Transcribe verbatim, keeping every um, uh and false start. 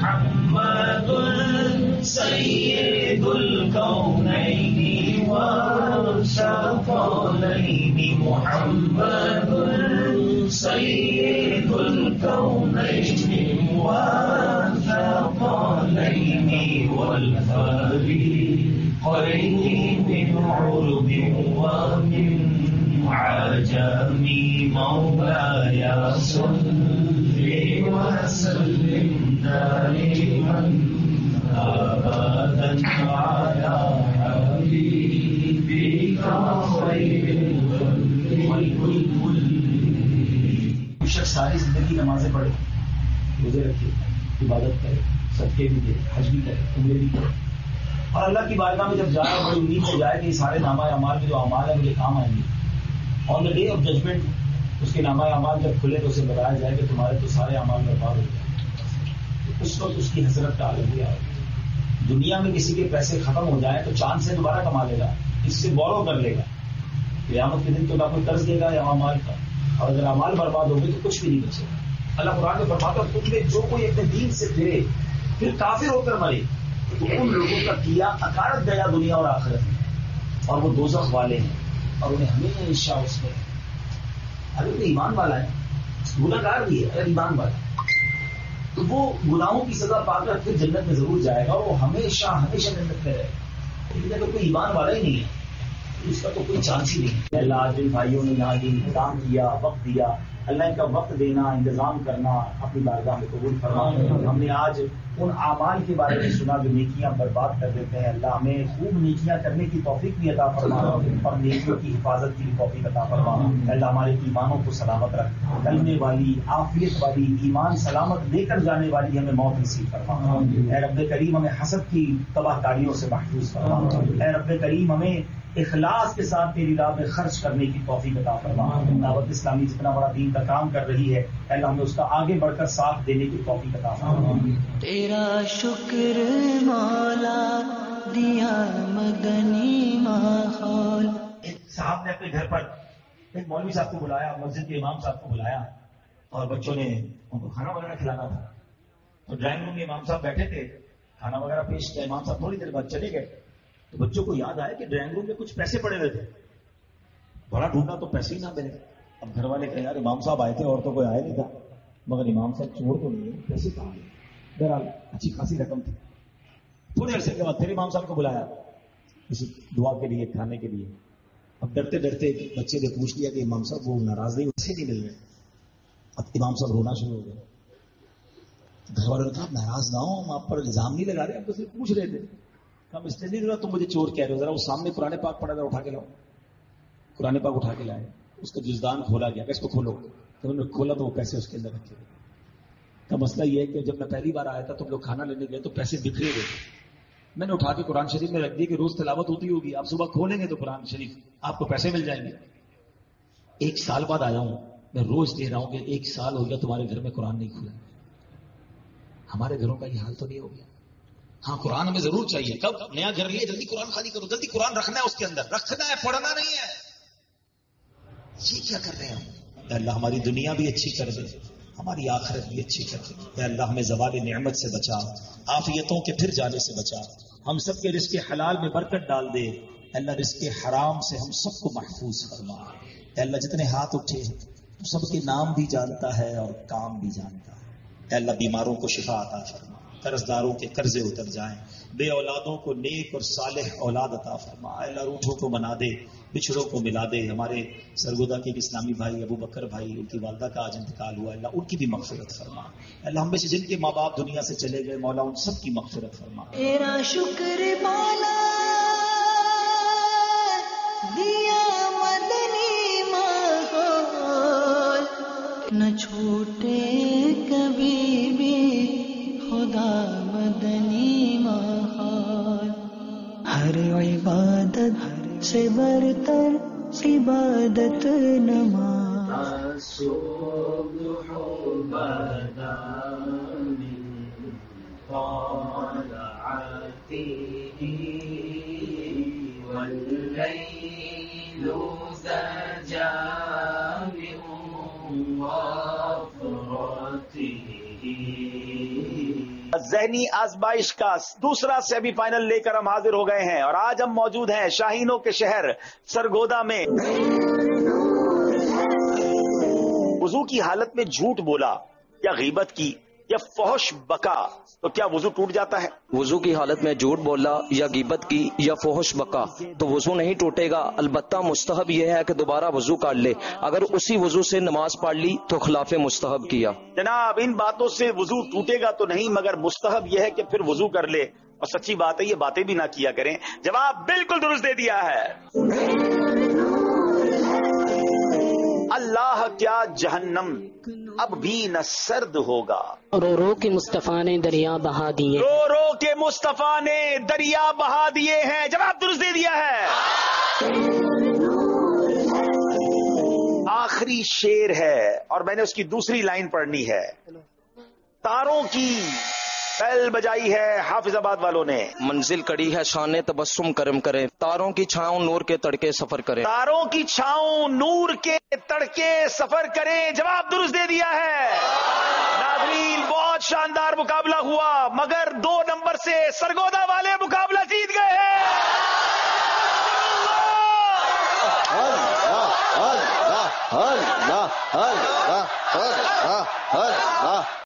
محمد سید الکونین والثقلین محمد سید الکونین والثقلین والفریقین من عرب ومن عجم مولاي صل وسلم دائما ابدا على حبيبك خير الخلق كل شخص ساری زندگی نمازیں پڑھے، روزے رکھے، عبادت کرے، صدقے بھی دے، حج بھی کرے، عمرے بھی کرے، اور اللہ کی بارگاہ میں جب جائے بڑی امید سے جائے کہ یہ سارے نامہ اعمال کے جو اعمال ہیں مجھے کام آئیں گے. On the day of judgement اس کے نامہ اعمال جب کھلے تو اسے بتایا جائے کہ تمہارے تو سارے اعمال برباد ہو گئے. تو اس وقت اس کی حسرت کا عالم ہوا. دنیا میں کسی کے پیسے ختم ہو جائیں تو چاند سے دوبارہ کما لے گا، اس سے بورو کر لے گا. قیامت کے دن تو نہ کوئی قرض دے گا یا اعمال کا، اور اگر اعمال برباد ہو گئے تو کچھ بھی نہیں بچے گا. اللہ قرآن میں فرماتا ہے تم میں جو کوئی اپنے دین سے پھرے پھر کافر ہو کر مرے تو ان لوگوں کا کیا اکارت گیا دنیا اور آخرت میں، اور وہ دوزخ والے ہیں اور انہیں ہمیشہ اس میں. اگر وہ ایمان والا ہے، گناہگار بھی ہے، اگر ایمان والا ہے تو وہ گناہوں کی سزا پا کر پھر جنت میں ضرور جائے گا اور وہ ہمیشہ ہمیشہ جنت میں رہے گا. لیکن اگر کوئی ایمان والا ہی نہیں ہے تو اس کا تو کوئی چانس ہی نہیں. اللہ آج جن بھائیوں نے یہاں دین کام کیا، وقت دیا، اللہ ان کا وقت دینا، انتظام کرنا اپنی بارگاہ میں قبول فرما. ہم نے آج ان اعمال کے بارے میں سنا جو نیکیاں برباد کر دیتے ہیں. اللہ ہمیں خوب نیکیاں کرنے کی توفیق بھی عطا فرما اور نیکیوں کی حفاظت کی بھی توفیق عطا فرما. اللہ ہمارے ایمانوں کو سلامت رکھ، کلمے والی، عافیت والی، ایمان سلامت لے کر جانے والی ہمیں موت نصیب فرما. اے رب کریم ہمیں حسد کی تباہ کاریوں سے محفوظ فرما. اے رب کریم ہمیں اخلاص کے ساتھ تیری راہ میں خرچ کرنے کی توفیق عطا فرما. دعوت اسلامی جتنا بڑا دین کا کام کر رہی ہے اللہ ہمیں اس کا آگے بڑھ کر ساتھ دینے کی توفیق عطا فرما. تیرا شکر مولا دیا مدنی ماحول. ایک صاحب نے اپنے گھر پر ایک مولوی صاحب کو بلایا، مسجد کے امام صاحب کو بلایا اور بچوں نے ان کو کھانا وغیرہ کھلانا تھا. تو ڈرائنگ روم میں امام صاحب بیٹھے تھے، کھانا وغیرہ پیش کیا. امام صاحب تھوڑی دیر بعد چلے گئے تو بچوں کو یاد آیا کہ ڈرائنگ روم میں کچھ پیسے پڑے ہوئے تھے. بڑا ڈھونڈا تو پیسے ہی نہ ملے. اب گھر والے کہیں یار امام صاحب آئے تھے اور تو کوئی آیا نہیں تھا، مگر امام صاحب چور تو نہیں ہے، پیسے کہاں گئے؟ بہرحال اچھی خاصی رقم تھی. تھوڑے عرصے کے بعد پھر امام صاحب کو بلایا کسی دعا کے لیے، کھانے کے لیے. اب ڈرتے ڈرتے بچے نے پوچھ لیا کہ امام صاحب وہ ناراض نہیں، اسے نہیں مل رہے. اب امام صاحب رونا شروع ہو گئے. گھر والوں نے کہا ناراض نہ ہو، ہم آپ پر الزام نہیں لگا رہے، ہم تو صرف پوچھ رہے تھے. ہم اس لیے نہیں رہا تم مجھے چور کہہ رہے ہو. ذرا وہ سامنے قرآن پاک پڑھا تھا، اٹھا کے لاؤ. قرآن پاک اٹھا کے لائے. اس کا جزدان کھولا گیا کہ اس کو کھولو. تو انہوں نے کھولا تو وہ پیسے اس کے اندر رکھے گئے. کا مسئلہ یہ ہے کہ جب میں پہلی بار آیا تھا تم لوگ کھانا لینے گئے تو پیسے بکھرے گئے. میں نے اٹھا کے قرآن شریف میں رکھ دی کہ روز تلاوت ہوتی ہوگی، آپ صبح کھولیں گے تو قرآن شریف آپ کو پیسے مل جائیں گے. ایک سال بعد آیا ہوں، میں روز دے رہا ہوں کہ ایک سال ہو گیا تمہارے گھر میں قرآن نہیں کھلا. ہمارے گھروں کا یہ حال تو نہیں ہو گیا. ہاں قرآن ہمیں ضرور چاہیے. کب نیا گھر لیا جلدی قرآن خالی کرو، جلدی قرآن رکھنا ہے، اس کے اندر رکھنا ہے، پڑھنا نہیں ہے. یہ کیا کر رہے ہیں ہم؟ اللہ ہماری دنیا بھی اچھی کر دے، ہماری آخرت بھی اچھی کر دے. اے اللہ ہمیں زوال نعمت سے بچا، عافیتوں کے پھر جانے سے بچا. ہم سب کے رزق حلال میں برکت ڈال دے. اے اللہ رزق حرام سے ہم سب کو محفوظ فرما. اے اللہ جتنے ہاتھ اٹھے تو سب کے نام بھی جانتا ہے اور کام بھی جانتا ہے. اے اللہ بیماروں کو شفا عطا فرما، قرض داروں کے قرضے اتر جائیں، بے اولادوں کو نیک اور صالح اولاد عطا فرما. اے اللہ روٹھوں کو منا دے، بچھڑوں کو ملا دے. ہمارے سرگودا کے اسلامی بھائی ابو بکر بھائی، ان کی والدہ کا آج انتقال ہوا، اللہ ان کی بھی مغفرت فرما. اللہ ہم میں سے جن کے ماں باپ دنیا سے چلے گئے مولا ان سب کی مغفرت فرما. تیرا شکر مولا دیا مدنی ماحول، نہ چھوٹے کبھی بھی خدا مدنی ماحول. ہر عبادت سے برتر عبادت نماز، صبح بدا من طلعته والليل زجا من وفرته ذہنی آزمائش کا دوسرا سیمی فائنل لے کر ہم حاضر ہو گئے ہیں اور آج ہم موجود ہیں شاہینوں کے شہر سرگودا میں. وضو کی حالت میں جھوٹ بولا یا غیبت کی یا فحش بکا تو کیا وضو ٹوٹ جاتا ہے؟ وضو کی حالت میں جھوٹ بولا یا غیبت کی یا فحش بکا تو وضو نہیں ٹوٹے گا، البتہ مستحب یہ ہے کہ دوبارہ وضو کر لے. اگر اسی وضو سے نماز پڑھ لی تو خلاف مستحب کیا. جناب ان باتوں سے وضو ٹوٹے گا تو نہیں، مگر مستحب یہ ہے کہ پھر وضو کر لے. اور سچی بات ہے یہ باتیں بھی نہ کیا کریں. جواب بالکل درست دے دیا ہے. اللہ کیا جہنم اب بھی نہ سرد ہوگا. رو رو کے مصطفیٰ نے دریا بہا دیے، رو رو کے مصطفیٰ نے دریا بہا دیے ہیں. جواب درست دے دیا ہے. آخری شعر ہے اور میں نے اس کی دوسری لائن پڑھنی ہے. تاروں کی بیل بجائی ہے حافظ آباد والوں نے. منزل کڑی ہے شان تبسم کرم کرے، تاروں کی چھاؤں نور کے تڑکے سفر کرے. تاروں کی چھاؤں نور کے تڑکے سفر کریں. جواب درست دے دیا ہے. ناظرین بہت شاندار مقابلہ ہوا مگر دو نمبر سے سرگودا والے مقابلہ جیت گئے ہیں. اللہ اللہ اللہ اللہ اللہ اللہ